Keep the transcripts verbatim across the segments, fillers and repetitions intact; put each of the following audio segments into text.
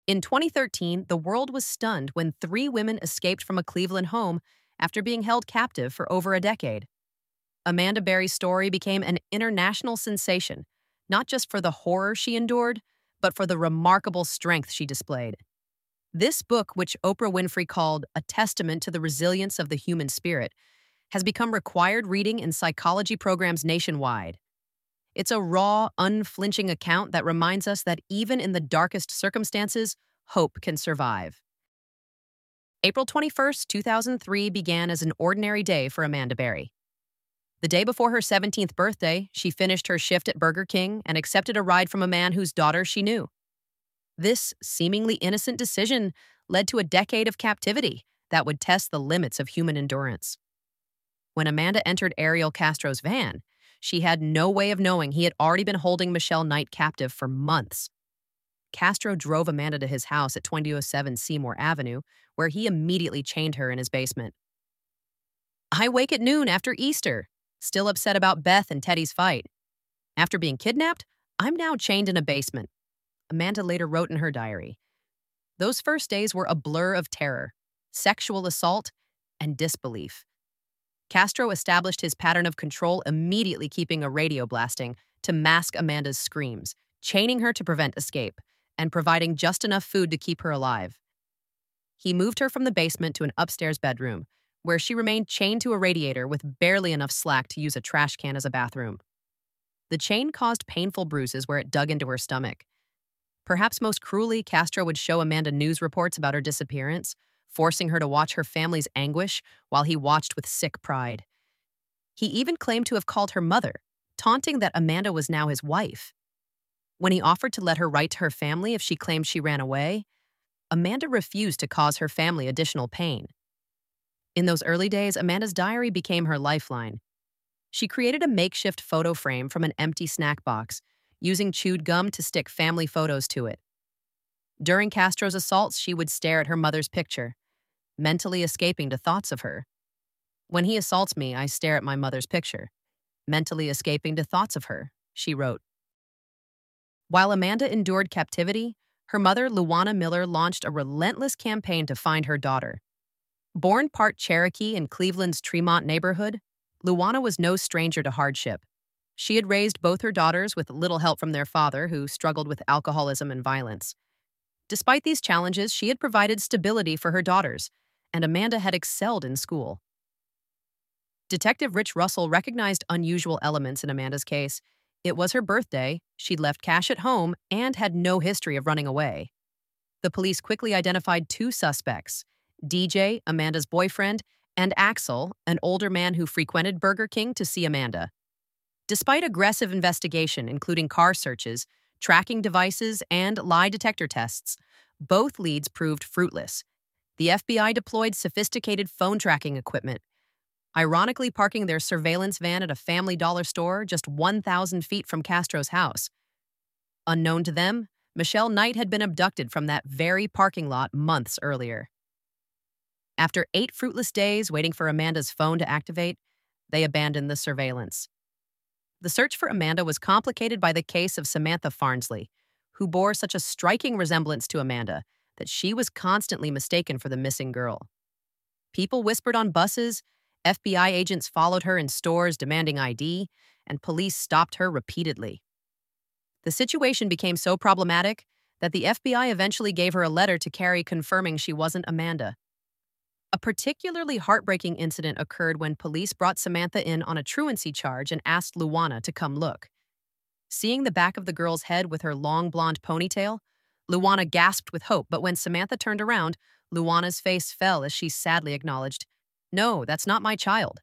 In twenty thirteen, the world was stunned when three women escaped from a Cleveland home after being held captive for over a decade. Amanda Berry's story became an international sensation, not just for the horror she endured, but for the remarkable strength she displayed. This book, which Oprah Winfrey called a testament to the resilience of the human spirit, has become required reading in psychology programs nationwide. It's a raw, unflinching account that reminds us that even in the darkest circumstances, hope can survive. April twenty-first, two thousand three began as an ordinary day for Amanda Berry. The day before her seventeenth birthday, she finished her shift at Burger King and accepted a ride from a man whose daughter she knew. This seemingly innocent decision led to a decade of captivity that would test the limits of human endurance. When Amanda entered Ariel Castro's van, she had no way of knowing he had already been holding Michelle Knight captive for months. Castro drove Amanda to his house at twenty oh seven Seymour Avenue, where he immediately chained her in his basement. "I wake at noon after Easter, still upset about Beth and Teddy's fight. After being kidnapped, I'm now chained in a basement," Amanda later wrote in her diary. Those first days were a blur of terror, sexual assault, and disbelief. Castro established his pattern of control, immediately keeping a radio blasting to mask Amanda's screams, chaining her to prevent escape, and providing just enough food to keep her alive. He moved her from the basement to an upstairs bedroom, where she remained chained to a radiator with barely enough slack to use a trash can as a bathroom. The chain caused painful bruises where it dug into her stomach. Perhaps most cruelly, Castro would show Amanda news reports about her disappearance, forcing her to watch her family's anguish while he watched with sick pride. He even claimed to have called her mother, taunting that Amanda was now his wife. When he offered to let her write to her family if she claimed she ran away, Amanda refused to cause her family additional pain. In those early days, Amanda's diary became her lifeline. She created a makeshift photo frame from an empty snack box, using chewed gum to stick family photos to it. During Castro's assaults, she would stare at her mother's picture, mentally escaping to thoughts of her. "When he assaults me, I stare at my mother's picture, mentally escaping to thoughts of her," she wrote. While Amanda endured captivity, her mother, Luana Miller, launched a relentless campaign to find her daughter. Born part Cherokee in Cleveland's Tremont neighborhood, Luana was no stranger to hardship. She had raised both her daughters with little help from their father, who struggled with alcoholism and violence. Despite these challenges, she had provided stability for her daughters, and Amanda had excelled in school. Detective Rich Russell recognized unusual elements in Amanda's case. It was her birthday, she'd left cash at home, and had no history of running away. The police quickly identified two suspects: D J, Amanda's boyfriend, and Axel, an older man who frequented Burger King to see Amanda. Despite aggressive investigation, including car searches, tracking devices, and lie detector tests, both leads proved fruitless. The F B I deployed sophisticated phone tracking equipment, ironically parking their surveillance van at a Family Dollar store just one thousand feet from Castro's house. Unknown to them, Michelle Knight had been abducted from that very parking lot months earlier. After eight fruitless days waiting for Amanda's phone to activate, they abandoned the surveillance. The search for Amanda was complicated by the case of Samantha Farnsley, who bore such a striking resemblance to Amanda that she was constantly mistaken for the missing girl. People whispered on buses, F B I agents followed her in stores demanding I D, and police stopped her repeatedly. The situation became so problematic that the F B I eventually gave her a letter to carry confirming she wasn't Amanda. A particularly heartbreaking incident occurred when police brought Samantha in on a truancy charge and asked Luana to come look. Seeing the back of the girl's head with her long blonde ponytail, Luana gasped with hope, but when Samantha turned around, Luana's face fell as she sadly acknowledged, "No, that's not my child."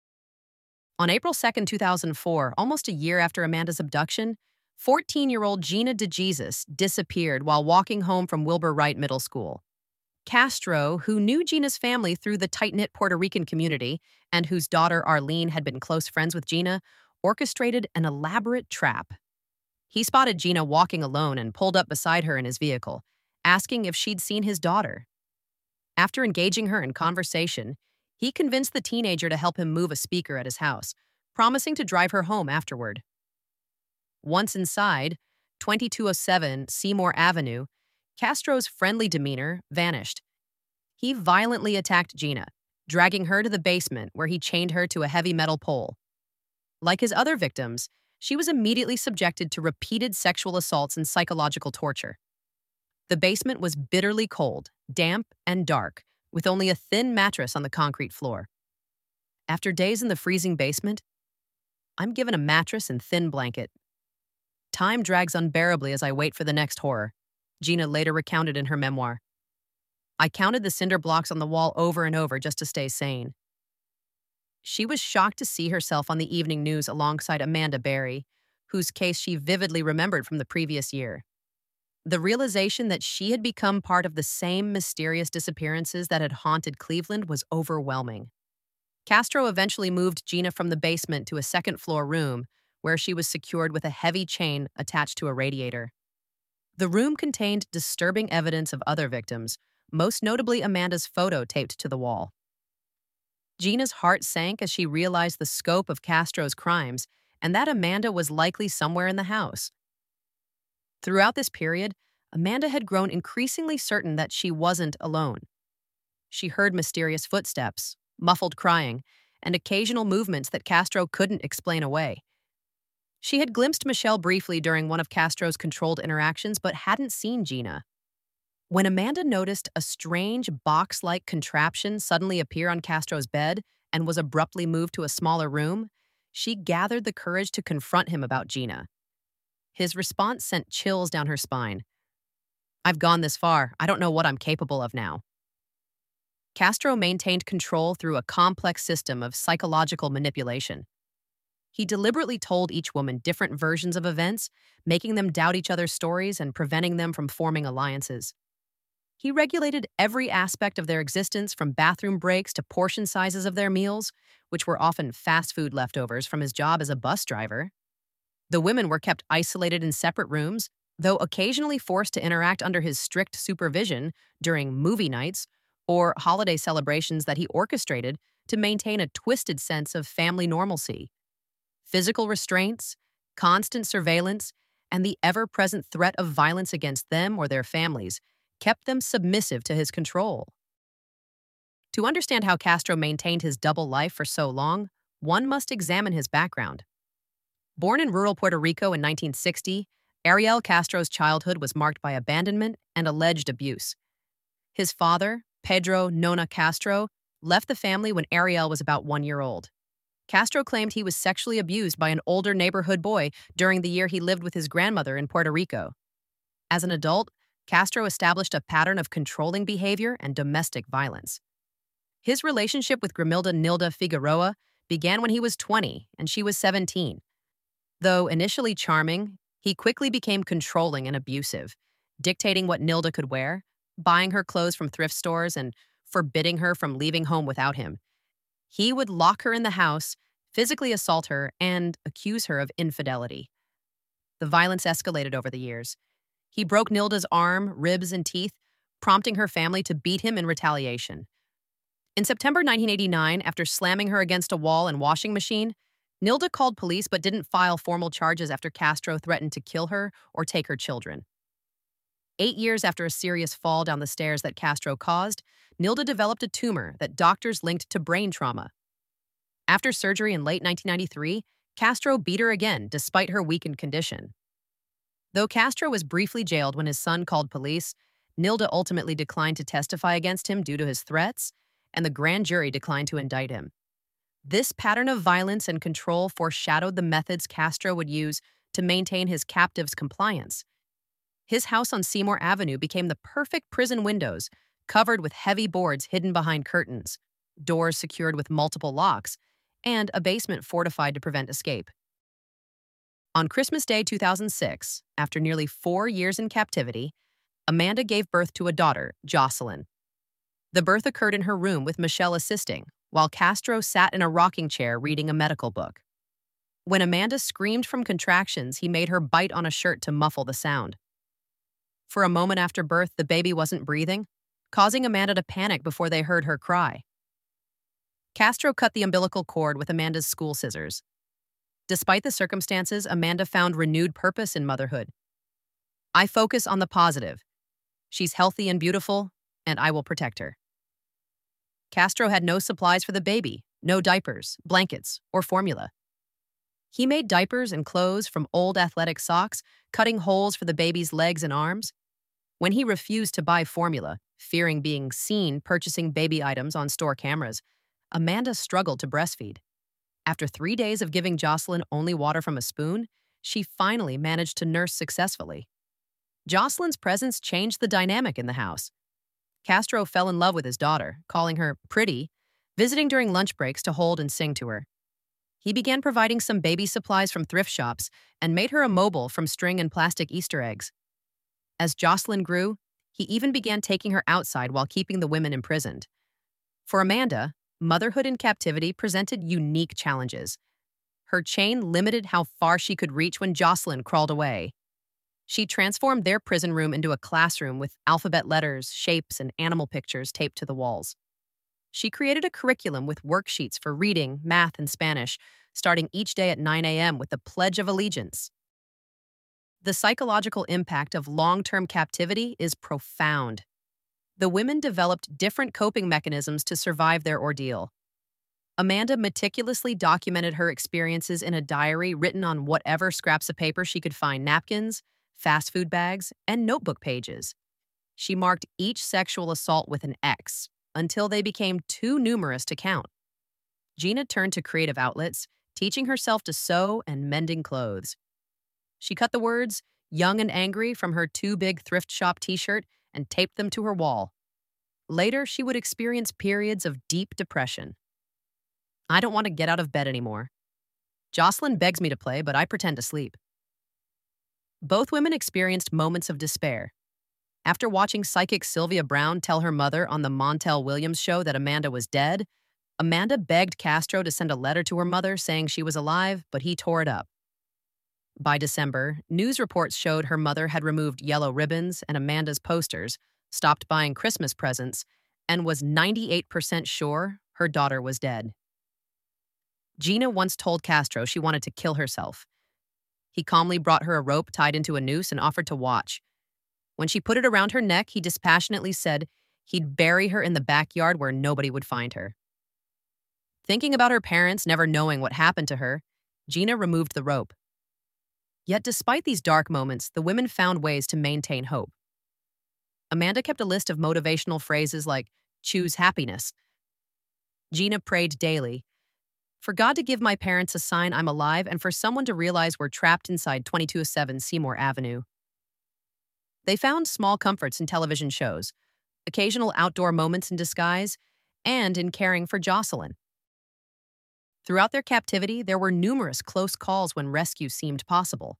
On April second, two thousand four, almost a year after Amanda's abduction, fourteen-year-old Gina DeJesus disappeared while walking home from Wilbur Wright Middle School. Castro, who knew Gina's family through the tight-knit Puerto Rican community and whose daughter Arlene had been close friends with Gina, orchestrated an elaborate trap. He spotted Gina walking alone and pulled up beside her in his vehicle, asking if she'd seen his daughter. After engaging her in conversation, he convinced the teenager to help him move a speaker at his house, promising to drive her home afterward. Once inside, twenty-two oh seven Seymour Avenue, Castro's friendly demeanor vanished. He violently attacked Gina, dragging her to the basement where he chained her to a heavy metal pole. Like his other victims, she was immediately subjected to repeated sexual assaults and psychological torture. The basement was bitterly cold, damp, and dark, with only a thin mattress on the concrete floor. After days in the freezing basement, I'm given a mattress and thin blanket. Time drags unbearably as I wait for the next horror, Gina later recounted in her memoir. I counted the cinder blocks on the wall over and over just to stay sane. She was shocked to see herself on the evening news alongside Amanda Berry, whose case she vividly remembered from the previous year. The realization that she had become part of the same mysterious disappearances that had haunted Cleveland was overwhelming. Castro eventually moved Gina from the basement to a second-floor room, where she was secured with a heavy chain attached to a radiator. The room contained disturbing evidence of other victims, most notably Amanda's photo taped to the wall. Gina's heart sank as she realized the scope of Castro's crimes and that Amanda was likely somewhere in the house. Throughout this period, Amanda had grown increasingly certain that she wasn't alone. She heard mysterious footsteps, muffled crying, and occasional movements that Castro couldn't explain away. She had glimpsed Michelle briefly during one of Castro's controlled interactions, but hadn't seen Gina. When Amanda noticed a strange box-like contraption suddenly appear on Castro's bed and was abruptly moved to a smaller room, she gathered the courage to confront him about Gina. His response sent chills down her spine. "I've gone this far. I don't know what I'm capable of now." Castro maintained control through a complex system of psychological manipulation. He deliberately told each woman different versions of events, making them doubt each other's stories and preventing them from forming alliances. He regulated every aspect of their existence, from bathroom breaks to portion sizes of their meals, which were often fast food leftovers from his job as a bus driver. The women were kept isolated in separate rooms, though occasionally forced to interact under his strict supervision during movie nights or holiday celebrations that he orchestrated to maintain a twisted sense of family normalcy. Physical restraints, constant surveillance, and the ever-present threat of violence against them or their families kept them submissive to his control. To understand how Castro maintained his double life for so long, one must examine his background. Born in rural Puerto Rico in nineteen sixty, Ariel Castro's childhood was marked by abandonment and alleged abuse. His father, Pedro Nona Castro, left the family when Ariel was about one year old. Castro claimed he was sexually abused by an older neighborhood boy during the year he lived with his grandmother in Puerto Rico. As an adult, Castro established a pattern of controlling behavior and domestic violence. His relationship with Grimilda Nilda Figueroa began when he was twenty and she was seventeen. Though initially charming, he quickly became controlling and abusive, dictating what Nilda could wear, buying her clothes from thrift stores, and forbidding her from leaving home without him. He would lock her in the house, physically assault her, and accuse her of infidelity. The violence escalated over the years. He broke Nilda's arm, ribs, and teeth, prompting her family to beat him in retaliation. In September nineteen eighty-nine, after slamming her against a wall and washing machine, Nilda called police but didn't file formal charges after Castro threatened to kill her or take her children. Eight years after a serious fall down the stairs that Castro caused, Nilda developed a tumor that doctors linked to brain trauma. After surgery in late nineteen ninety-three, Castro beat her again despite her weakened condition. Though Castro was briefly jailed when his son called police, Nilda ultimately declined to testify against him due to his threats, and the grand jury declined to indict him. This pattern of violence and control foreshadowed the methods Castro would use to maintain his captives' compliance. His house on Seymour Avenue became the perfect prison windows, covered with heavy boards hidden behind curtains, doors secured with multiple locks, and a basement fortified to prevent escape. On Christmas Day two thousand six, after nearly four years in captivity, Amanda gave birth to a daughter, Jocelyn. The birth occurred in her room with Michelle assisting, while Castro sat in a rocking chair reading a medical book. When Amanda screamed from contractions, he made her bite on a shirt to muffle the sound. For a moment after birth, the baby wasn't breathing, causing Amanda to panic before they heard her cry. Castro cut the umbilical cord with Amanda's school scissors. Despite the circumstances, Amanda found renewed purpose in motherhood. "I focus on the positive," She's healthy and beautiful, and I will protect her. Castro had no supplies for the baby, no diapers, blankets, or formula. He made diapers and clothes from old athletic socks, cutting holes for the baby's legs and arms. When he refused to buy formula, fearing being seen purchasing baby items on store cameras, Amanda struggled to breastfeed. After three days of giving Jocelyn only water from a spoon, she finally managed to nurse successfully. Jocelyn's presence changed the dynamic in the house. Castro fell in love with his daughter, calling her pretty, visiting during lunch breaks to hold and sing to her. He began providing some baby supplies from thrift shops and made her a mobile from string and plastic Easter eggs. As Jocelyn grew, he even began taking her outside while keeping the women imprisoned. For Amanda, motherhood in captivity presented unique challenges. Her chain limited how far she could reach when Jocelyn crawled away. She transformed their prison room into a classroom with alphabet letters, shapes, and animal pictures taped to the walls. She created a curriculum with worksheets for reading, math, and Spanish, starting each day at nine a m with the Pledge of Allegiance. The psychological impact of long-term captivity is profound. The women developed different coping mechanisms to survive their ordeal. Amanda meticulously documented her experiences in a diary written on whatever scraps of paper she could find: napkins, fast food bags, and notebook pages. She marked each sexual assault with an X until they became too numerous to count. Gina turned to creative outlets, teaching herself to sew and mending clothes. She cut the words "young and angry" from her too big thrift shop t-shirt and taped them to her wall. Later, she would experience periods of deep depression. "I don't want to get out of bed anymore. Jocelyn begs me to play, but I pretend to sleep." Both women experienced moments of despair. After watching psychic Sylvia Brown tell her mother on the Montel Williams show that Amanda was dead, Amanda begged Castro to send a letter to her mother saying she was alive, but he tore it up. By December, news reports showed her mother had removed yellow ribbons and Amanda's posters, stopped buying Christmas presents, and was ninety-eight percent sure her daughter was dead. Gina once told Castro she wanted to kill herself. He calmly brought her a rope tied into a noose and offered to watch. When she put it around her neck, he dispassionately said he'd bury her in the backyard where nobody would find her. Thinking about her parents never knowing what happened to her, Gina removed the rope. Yet despite these dark moments, the women found ways to maintain hope. Amanda kept a list of motivational phrases like, "choose happiness." Gina prayed daily, "For God to give my parents a sign I'm alive and for someone to realize we're trapped inside twenty-two oh seven Seymour Avenue." They found small comforts in television shows, occasional outdoor moments in disguise, and in caring for Jocelyn. Throughout their captivity, there were numerous close calls when rescue seemed possible.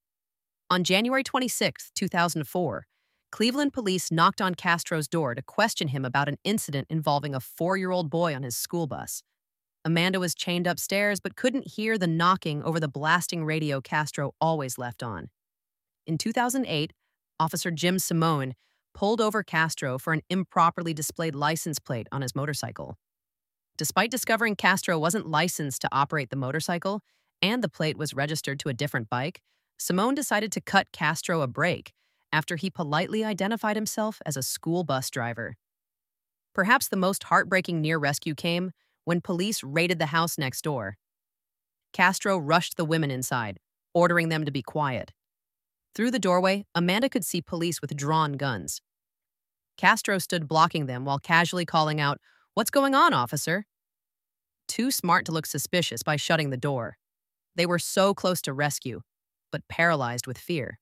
On January twenty-sixth, two thousand four, Cleveland police knocked on Castro's door to question him about an incident involving a four-year-old boy on his school bus. Amanda was chained upstairs but couldn't hear the knocking over the blasting radio Castro always left on. In two thousand eight, Officer Jim Simone pulled over Castro for an improperly displayed license plate on his motorcycle. Despite discovering Castro wasn't licensed to operate the motorcycle and the plate was registered to a different bike, Simone decided to cut Castro a break after he politely identified himself as a school bus driver. Perhaps the most heartbreaking near rescue came when police raided the house next door. Castro rushed the women inside, ordering them to be quiet. Through the doorway, Amanda could see police with drawn guns. Castro stood blocking them while casually calling out, "What's going on, officer?" Too smart to look suspicious by shutting the door. They were so close to rescue, but paralyzed with fear.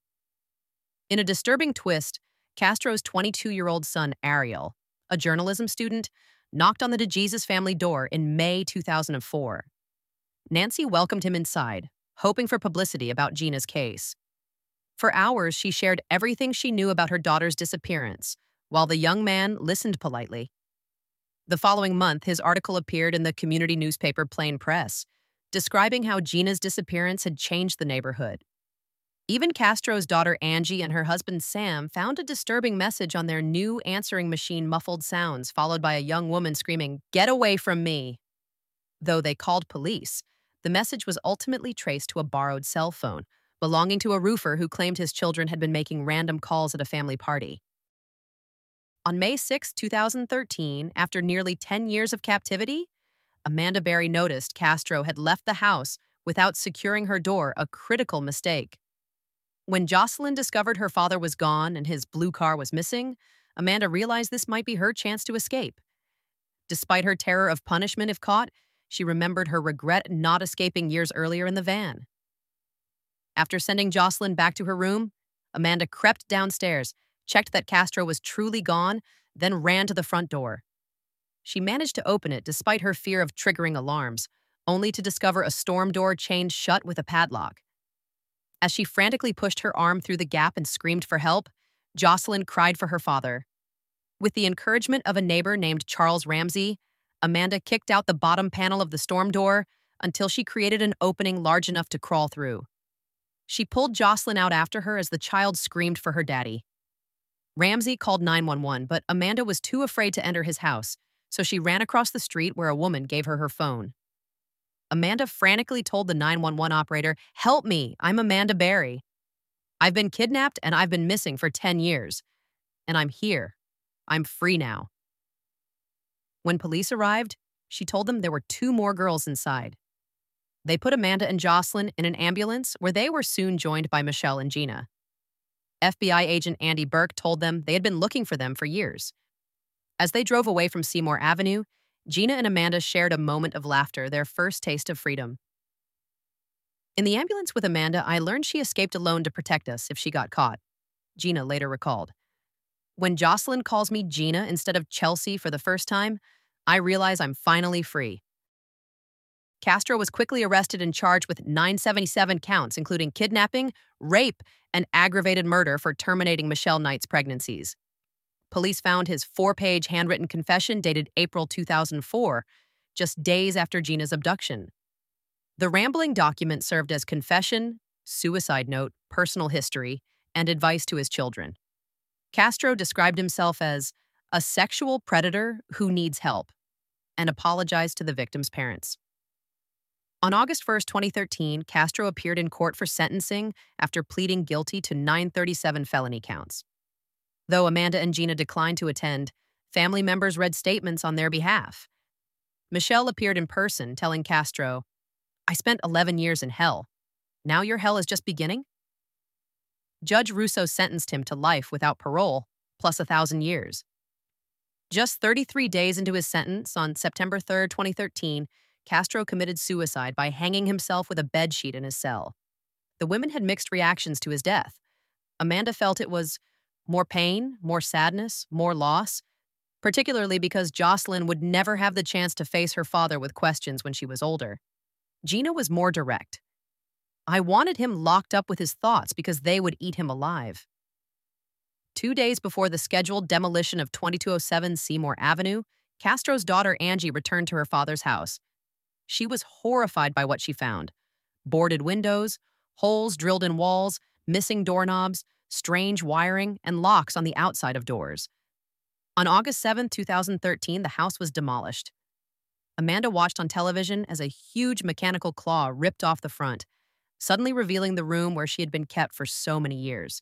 In a disturbing twist, Castro's twenty-two-year-old son, Ariel, a journalism student, knocked on the DeJesus family door in May two thousand four. Nancy welcomed him inside, hoping for publicity about Gina's case. For hours, she shared everything she knew about her daughter's disappearance, while the young man listened politely. The following month, his article appeared in the community newspaper Plain Press, describing how Gina's disappearance had changed the neighborhood. Even Castro's daughter Angie and her husband Sam found a disturbing message on their new answering machine muffled sounds, followed by a young woman screaming, "Get away from me!" Though they called police, the message was ultimately traced to a borrowed cell phone, belonging to a roofer who claimed his children had been making random calls at a family party. On May sixth, two thousand thirteen, after nearly ten years of captivity, Amanda Berry noticed Castro had left the house without securing her door, a critical mistake. When Jocelyn discovered her father was gone and his blue car was missing, Amanda realized this might be her chance to escape. Despite her terror of punishment if caught, she remembered her regret not escaping years earlier in the van. After sending Jocelyn back to her room, Amanda crept downstairs, checked that Castro was truly gone, then ran to the front door. She managed to open it despite her fear of triggering alarms, only to discover a storm door chained shut with a padlock. As she frantically pushed her arm through the gap and screamed for help, Jocelyn cried for her father. With the encouragement of a neighbor named Charles Ramsey, Amanda kicked out the bottom panel of the storm door until she created an opening large enough to crawl through. She pulled Jocelyn out after her as the child screamed for her daddy. Ramsey called nine one one, but Amanda was too afraid to enter his house, so she ran across the street where a woman gave her her phone. Amanda frantically told the nine one one operator, "Help me, I'm Amanda Berry. I've been kidnapped and I've been missing for ten years. And I'm here. I'm free now." When police arrived, she told them there were two more girls inside. They put Amanda and Jocelyn in an ambulance where they were soon joined by Michelle and Gina. F B I agent Andy Burke told them they had been looking for them for years. As they drove away from Seymour Avenue, Gina and Amanda shared a moment of laughter, their first taste of freedom. "In the ambulance with Amanda, I learned she escaped alone to protect us if she got caught," Gina later recalled. "When Jocelyn calls me Gina instead of Chelsea for the first time, I realize I'm finally free." Castro was quickly arrested and charged with nine hundred seventy-seven counts, including kidnapping, rape, and aggravated murder for terminating Michelle Knight's pregnancies. Police found his four-page handwritten confession dated April two thousand four, just days after Gina's abduction. The rambling document served as confession, suicide note, personal history, and advice to his children. Castro described himself as a sexual predator who needs help and apologized to the victims' parents. On August first, twenty thirteen, Castro appeared in court for sentencing after pleading guilty to nine hundred thirty-seven felony counts. Though Amanda and Gina declined to attend, family members read statements on their behalf. Michelle appeared in person, telling Castro, "I spent eleven years in hell. Now your hell is just beginning?" Judge Russo sentenced him to life without parole, plus a thousand years. Just thirty-three days into his sentence, on September third, twenty thirteen, Castro committed suicide by hanging himself with a bedsheet in his cell. The women had mixed reactions to his death. Amanda felt it was more pain, more sadness, more loss, particularly because Jocelyn would never have the chance to face her father with questions when she was older. Gina was more direct. "I wanted him locked up with his thoughts because they would eat him alive." Two days before the scheduled demolition of twenty-two oh seven Seymour Avenue, Castro's daughter Angie returned to her father's house. She was horrified by what she found: boarded windows, holes drilled in walls, missing doorknobs, strange wiring, and locks on the outside of doors. On August seventh, two thousand thirteen, the house was demolished. Amanda watched on television as a huge mechanical claw ripped off the front, suddenly revealing the room where she had been kept for so many years.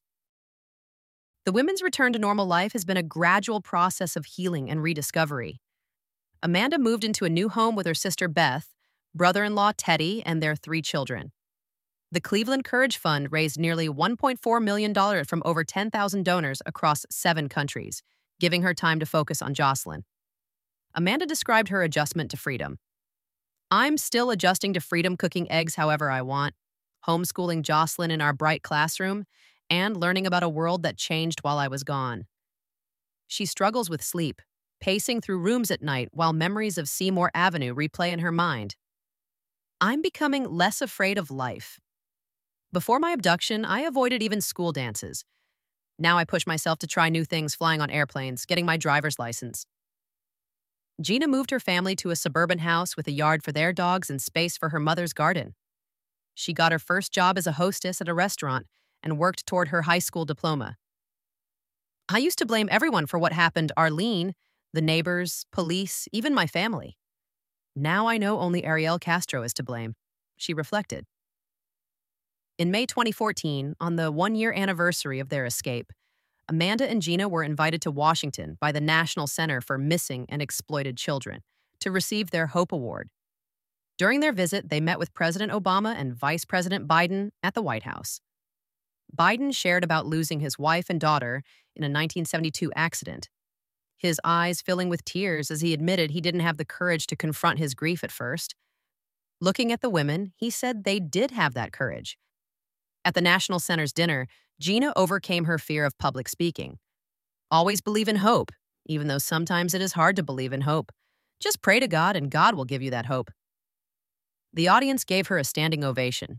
The women's return to normal life has been a gradual process of healing and rediscovery. Amanda moved into a new home with her sister Beth, brother-in-law Teddy, and their three children. The Cleveland Courage Fund raised nearly one point four million dollars from over ten thousand donors across seven countries, giving her time to focus on Jocelyn. Amanda described her adjustment to freedom. "I'm still adjusting to freedom, cooking eggs however I want, homeschooling Jocelyn in our bright classroom, and learning about a world that changed while I was gone." She struggles with sleep, pacing through rooms at night while memories of Seymour Avenue replay in her mind. "I'm becoming less afraid of life. Before my abduction, I avoided even school dances. Now I push myself to try new things, flying on airplanes, getting my driver's license." Gina moved her family to a suburban house with a yard for their dogs and space for her mother's garden. She got her first job as a hostess at a restaurant and worked toward her high school diploma. "I used to blame everyone for what happened: Arlene, the neighbors, police, even my family. Now I know only Ariel Castro is to blame," she reflected. In May twenty fourteen, on the one-year anniversary of their escape, Amanda and Gina were invited to Washington by the National Center for Missing and Exploited Children to receive their Hope Award. During their visit, they met with President Obama and Vice President Biden at the White House. Biden shared about losing his wife and daughter in a nineteen seventy-two accident, his eyes filling with tears as he admitted he didn't have the courage to confront his grief at first. Looking at the women, he said they did have that courage. At the National Center's dinner, Gina overcame her fear of public speaking. Always believe in hope, even though sometimes it is hard to believe in hope. Just pray to God and God will give you that hope. The audience gave her a standing ovation.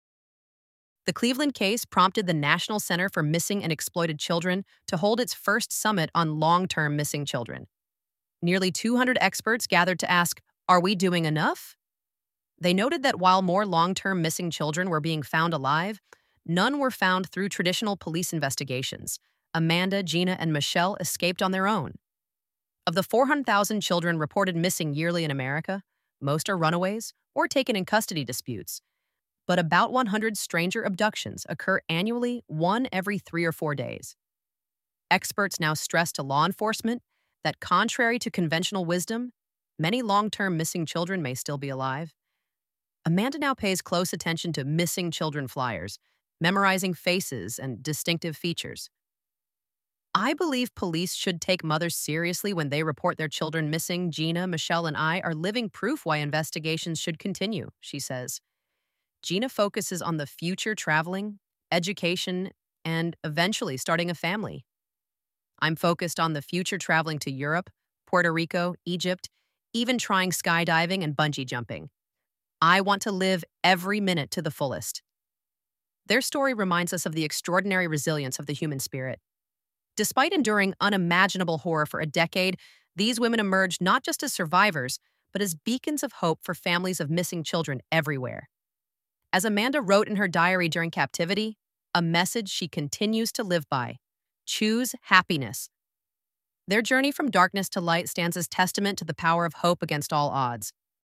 The Cleveland case prompted the National Center for Missing and Exploited Children to hold its first summit on long-term missing children. Nearly two hundred experts gathered to ask, "Are we doing enough?" They noted that while more long-term missing children were being found alive, none were found through traditional police investigations. Amanda, Gina, and Michelle escaped on their own. Of the four hundred thousand children reported missing yearly in America, most are runaways or taken in custody disputes. But about one hundred stranger abductions occur annually, one every three or four days. Experts now stress to law enforcement that contrary to conventional wisdom, many long-term missing children may still be alive. Amanda now pays close attention to missing children flyers, memorizing faces and distinctive features. "I believe police should take mothers seriously when they report their children missing. Gina, Michelle, and I are living proof why investigations should continue," she says. Gina focuses on the future traveling, education, and eventually starting a family. "I'm focused on the future traveling to Europe, Puerto Rico, Egypt, even trying skydiving and bungee jumping. I want to live every minute to the fullest." Their story reminds us of the extraordinary resilience of the human spirit. Despite enduring unimaginable horror for a decade, these women emerged not just as survivors, but as beacons of hope for families of missing children everywhere. As Amanda wrote in her diary during captivity, a message she continues to live by: choose happiness. Their journey from darkness to light stands as testament to the power of hope against all odds.